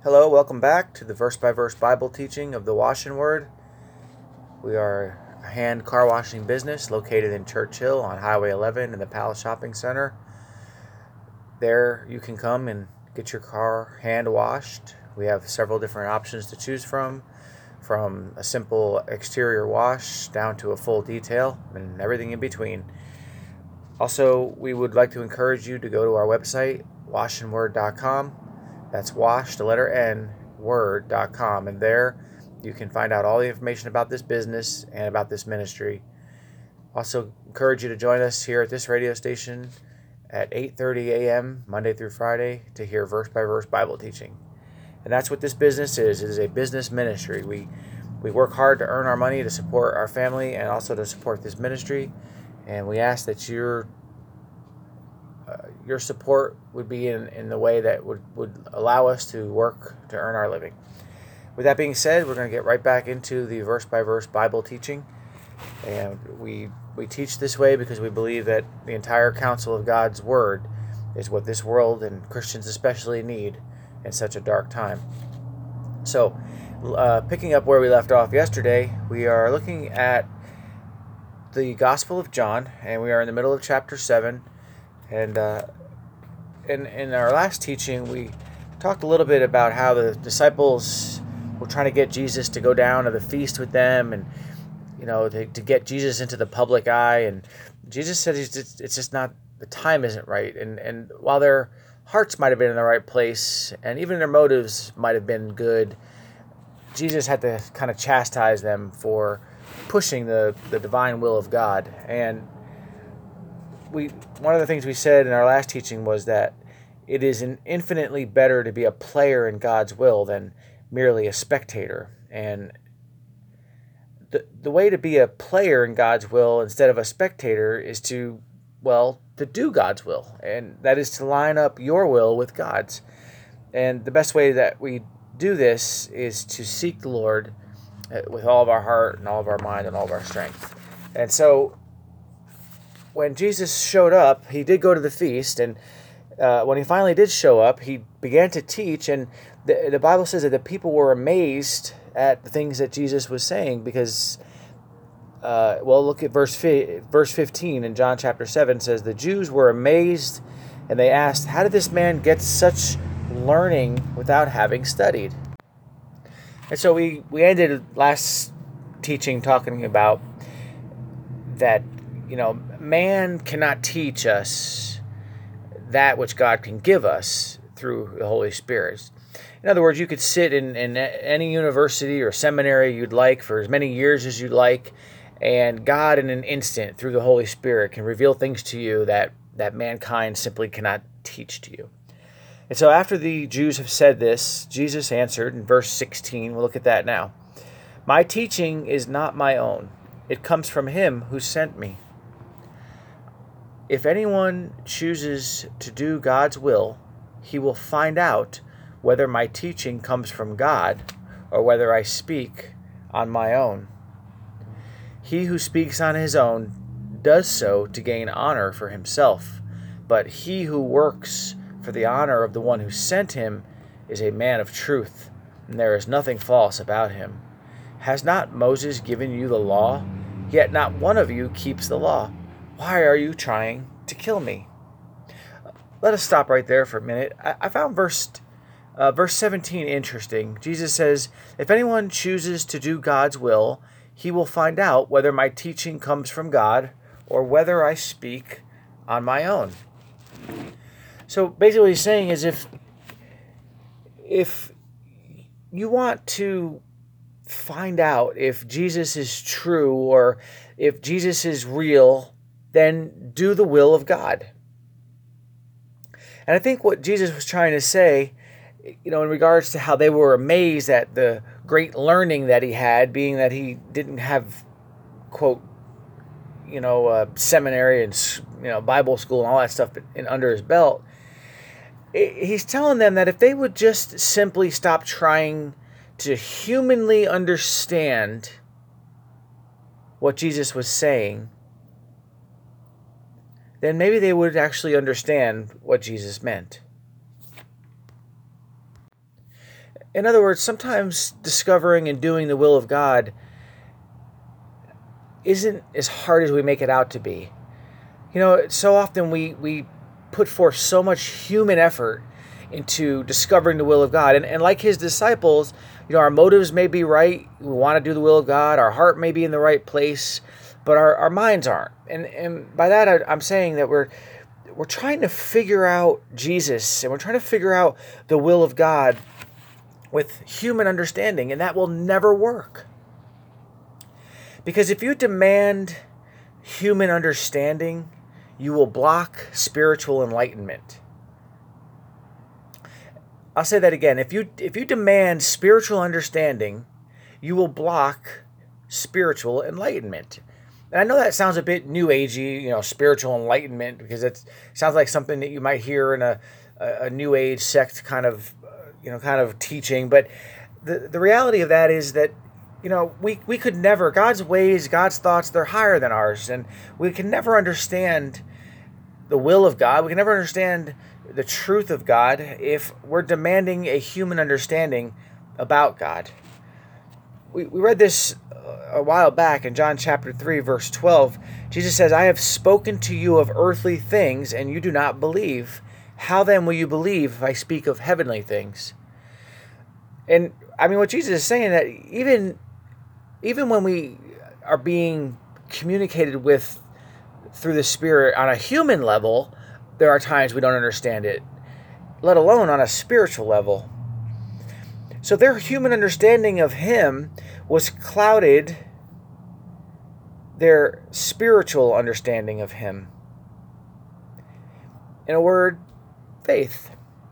Hello, welcome back to the verse-by-verse Bible teaching of the Washing Word. We are a hand car washing business located in Churchill on Highway 11 in the Palace Shopping Center. There you can come and get your car hand washed. We have several different options to choose from a simple exterior wash down to a full detail and everything in between. Also, we would like to encourage you to go to our website, washandword.com. That's wash, the letter N, word.com. And there you can find out all the information about this business and about this ministry. Also encourage you to join us here at this radio station at 8:30 a.m. Monday through Friday to hear verse-by-verse Bible teaching. And that's what this business is. It is a business ministry. We work hard to earn our money to support our family and also to support this ministry. And we ask that your support would be in the way that would allow us to work to earn our living. With that being said, we're going to get right back into the verse-by-verse Bible teaching. And we teach this way because we believe that the entire counsel of God's Word is what this world, and Christians especially, need in such a dark time. So, picking up where we left off yesterday, we are looking at the Gospel of John, and we are in the middle of chapter 7. And in our last teaching, we talked a little bit about how the disciples were trying to get Jesus to go down to the feast with them, and to get Jesus into the public eye. And Jesus said it's just not, the time isn't right. And while their hearts might have been in the right place, and even their motives might have been good, Jesus had to kind of chastise them for pushing the divine will of God. And one of the things we said in our last teaching was that it is infinitely better to be a player in God's will than merely a spectator. And the way to be a player in God's will instead of a spectator is to do God's will. And that is to line up your will with God's. And the best way that we do this is to seek the Lord with all of our heart and all of our mind and all of our strength. And so when Jesus showed up, he did go to the feast, and when he finally did show up, he began to teach, and the Bible says that the people were amazed at the things that Jesus was saying because, look at verse 15 in John chapter 7. Says, the Jews were amazed, and they asked, how did this man get such learning without having studied? And so we ended last teaching talking about that, man cannot teach us that which God can give us through the Holy Spirit. In other words, you could sit in any university or seminary you'd like for as many years as you'd like, and God in an instant, through the Holy Spirit, can reveal things to you that mankind simply cannot teach to you. And so after the Jews have said this, Jesus answered in verse 16, we'll look at that now. My teaching is not my own. It comes from him who sent me. If anyone chooses to do God's will, he will find out whether my teaching comes from God or whether I speak on my own. He who speaks on his own does so to gain honor for himself, but he who works for the honor of the one who sent him is a man of truth, and there is nothing false about him. Has not Moses given you the law? Yet not one of you keeps the law. Why are you trying to kill me? Let us stop right there for a minute. I found verse 17 interesting. Jesus says, if anyone chooses to do God's will, he will find out whether my teaching comes from God or whether I speak on my own. So basically what he's saying is if you want to find out if Jesus is true or if Jesus is real, then do the will of God. And I think what Jesus was trying to say, in regards to how they were amazed at the great learning that he had, being that he didn't have, quote, seminary and, Bible school and all that stuff under his belt. He's telling them that if they would just simply stop trying to humanly understand what Jesus was saying, then maybe they would actually understand what Jesus meant. In other words, sometimes discovering and doing the will of God isn't as hard as we make it out to be. So often we put forth so much human effort into discovering the will of God. And like his disciples, our motives may be right. We want to do the will of God. Our heart may be in the right place, but our minds aren't. And by that, I'm saying that we're trying to figure out Jesus, and we're trying to figure out the will of God with human understanding, and that will never work. Because if you demand human understanding, you will block spiritual enlightenment. I'll say that again. If you demand spiritual understanding, you will block spiritual enlightenment. And I know that sounds a bit new agey, spiritual enlightenment, because it sounds like something that you might hear in a new age sect kind of teaching. But the reality of that is that, we could never, God's ways, God's thoughts, they're higher than ours. And we can never understand the will of God. We can never understand the truth of God if we're demanding a human understanding about God. We read this a while back in John chapter 3, verse 12. Jesus says, "I have spoken to you of earthly things, and you do not believe. How then will you believe if I speak of heavenly things?" And what Jesus is saying, that even when we are being communicated with through the Spirit on a human level, there are times we don't understand it, let alone on a spiritual level. So their human understanding of him was clouded their spiritual understanding of him. In a word, faith.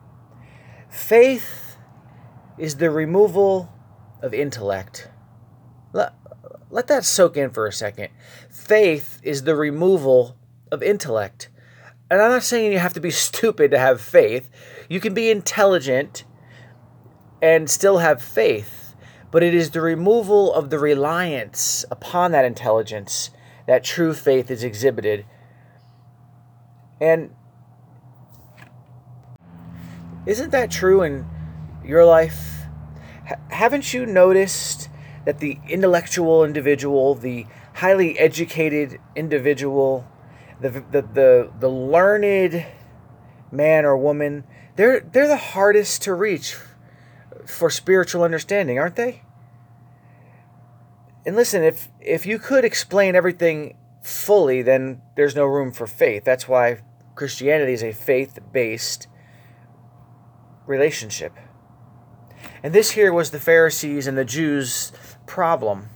Faith is the removal of intellect. Let that soak in for a second. Faith is the removal of intellect. And I'm not saying you have to be stupid to have faith. You can be intelligent and still have faith. But it is the removal of the reliance upon that intelligence that true faith is exhibited. And isn't that true in your life? Haven't you noticed that the intellectual individual, the highly educated individual, the learned man or woman, they're the hardest to reach for spiritual understanding, aren't they? And listen, if you could explain everything fully, then there's no room for faith. That's why Christianity is a faith-based relationship. And this here was the Pharisees and the Jews' problem.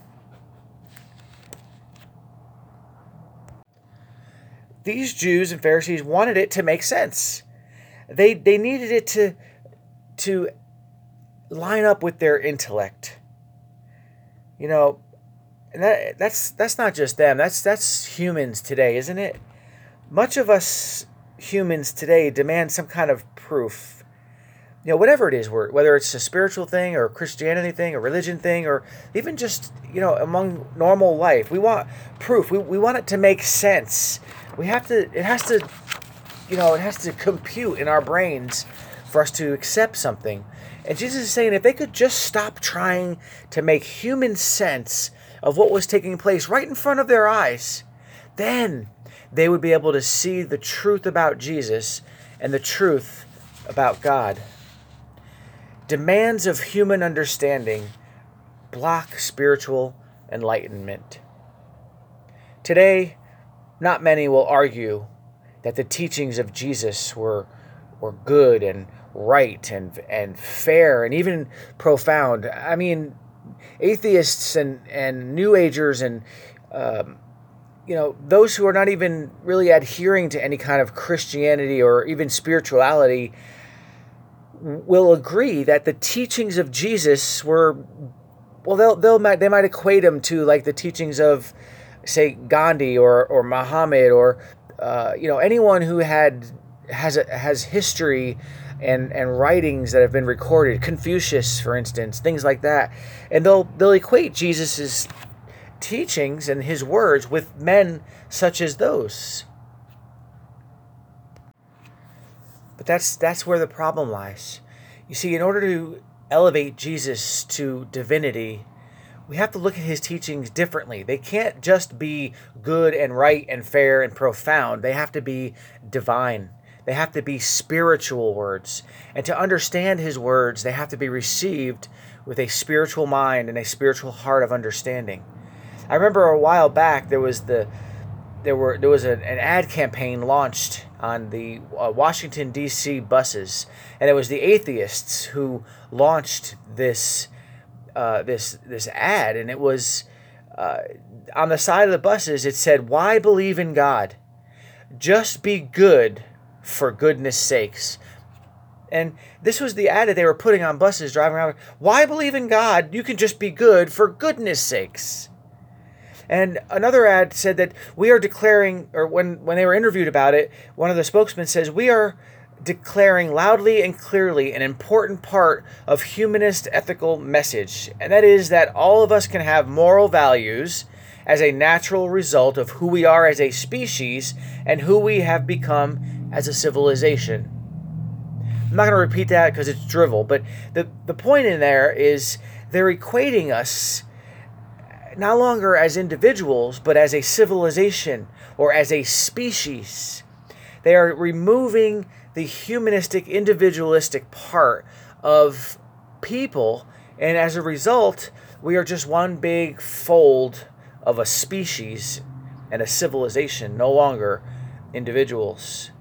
These Jews and Pharisees wanted it to make sense. They needed it to line up with their intellect. And that's not just them. That's humans today, isn't it? Much of us humans today demand some kind of proof. Whatever it is, whether it's a spiritual thing or a Christianity thing, a religion thing, or even just, among normal life, we want proof. We want it to make sense. It has to compute in our brains for us to accept something. And Jesus is saying if they could just stop trying to make human sense of what was taking place right in front of their eyes, then they would be able to see the truth about Jesus and the truth about God. Demands of human understanding block spiritual enlightenment. Today, not many will argue that the teachings of Jesus were good and right and fair and even profound. Atheists and New Agers and those who are not even really adhering to any kind of Christianity or even spirituality will agree that the teachings of Jesus were, they might equate them to like the teachings of, say, Gandhi or Muhammad or anyone who has history and writings that have been recorded, Confucius, for instance, things like that, and they'll equate Jesus's teachings and his words with men such as those. But that's where the problem lies. You see, in order to elevate Jesus to divinity, we have to look at his teachings differently. They can't just be good and right and fair and profound. They have to be divine. They have to be spiritual words. And to understand his words, they have to be received with a spiritual mind and a spiritual heart of understanding. I remember a while back there was an ad campaign launched on the Washington D.C. buses, and it was the atheists who launched this ad, and it was on the side of the buses. It said, "Why believe in God? Just be good for goodness sakes." And this was the ad that they were putting on buses driving around. Why believe in God? You can just be good for goodness sakes. And another ad said that we are declaring, or when they were interviewed about it, one of the spokesmen says, "We are declaring loudly and clearly an important part of humanist ethical message, and that is that all of us can have moral values as a natural result of who we are as a species and who we have become as a civilization." I'm not going to repeat that because it's drivel, but the point in there is they're equating us no longer as individuals, but as a civilization or as a species. They are removing the humanistic, individualistic part of people, and as a result, we are just one big fold of a species and a civilization, no longer individuals.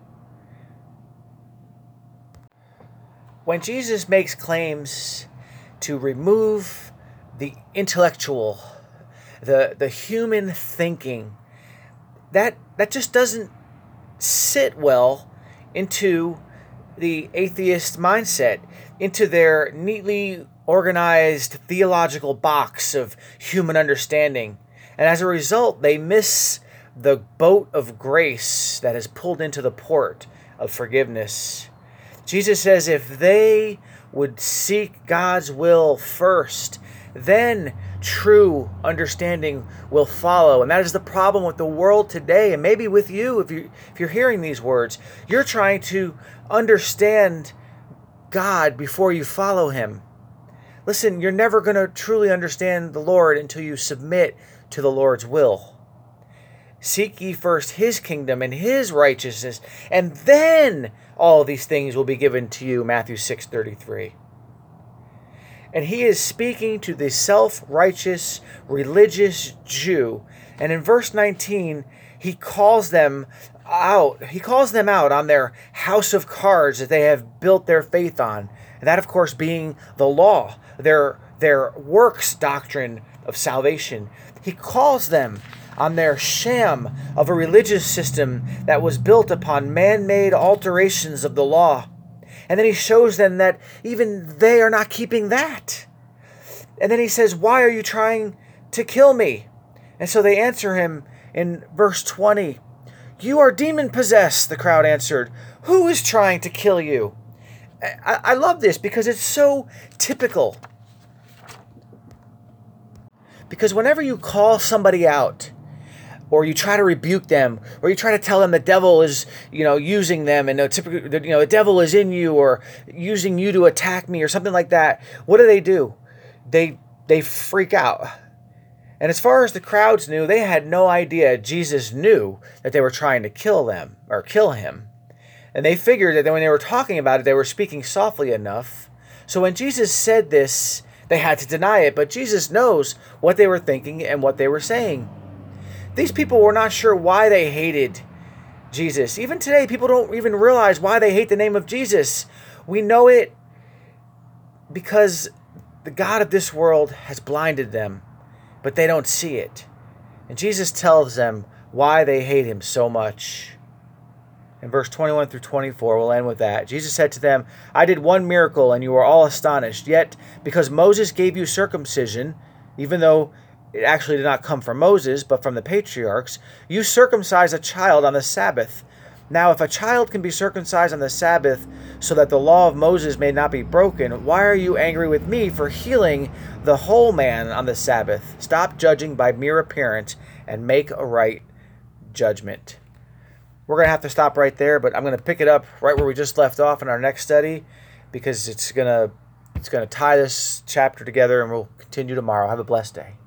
When Jesus makes claims to remove the intellectual, the human thinking, that just doesn't sit well into the atheist mindset, into their neatly organized theological box of human understanding. And as a result, they miss the boat of grace that has pulled into the port of forgiveness. Jesus says if they would seek God's will first, then true understanding will follow. And that is the problem with the world today, and maybe with you if you're hearing these words. You're trying to understand God before you follow him. Listen, you're never going to truly understand the Lord until you submit to the Lord's will. Seek ye first his kingdom and his righteousness, and then all these things will be given to you, Matthew 6:33. And he is speaking to the self-righteous, religious Jew. And in verse 19, he calls them out. He calls them out on their house of cards that they have built their faith on. And that, of course, being the law, their works doctrine of salvation. He calls them on their sham of a religious system that was built upon man-made alterations of the law. And then he shows them that even they are not keeping that. And then he says, "Why are you trying to kill me?" And so they answer him in verse 20. "You are demon-possessed," the crowd answered. "Who is trying to kill you?" I love this because it's so typical. Because whenever you call somebody out, or you try to rebuke them, or you try to tell them the devil is, using them, and typically, the devil is in you, or using you to attack me, or something like that, what do? They freak out. And as far as the crowds knew, they had no idea Jesus knew that they were trying to kill them, or kill him. And they figured that when they were talking about it, they were speaking softly enough. So when Jesus said this, they had to deny it, but Jesus knows what they were thinking and what they were saying. These people were not sure why they hated Jesus. Even today, people don't even realize why they hate the name of Jesus. We know it because the God of this world has blinded them, but they don't see it. And Jesus tells them why they hate him so much. In verse 21 through 24, we'll end with that. Jesus said to them, "I did one miracle, and you are all astonished. Yet, because Moses gave you circumcision, even though it actually did not come from Moses, but from the patriarchs, you circumcise a child on the Sabbath. Now, if a child can be circumcised on the Sabbath so that the law of Moses may not be broken, why are you angry with me for healing the whole man on the Sabbath? Stop judging by mere appearance and make a right judgment." We're going to have to stop right there, but I'm going to pick it up right where we just left off in our next study because it's going to it's going to tie this chapter together, and we'll continue tomorrow. Have a blessed day.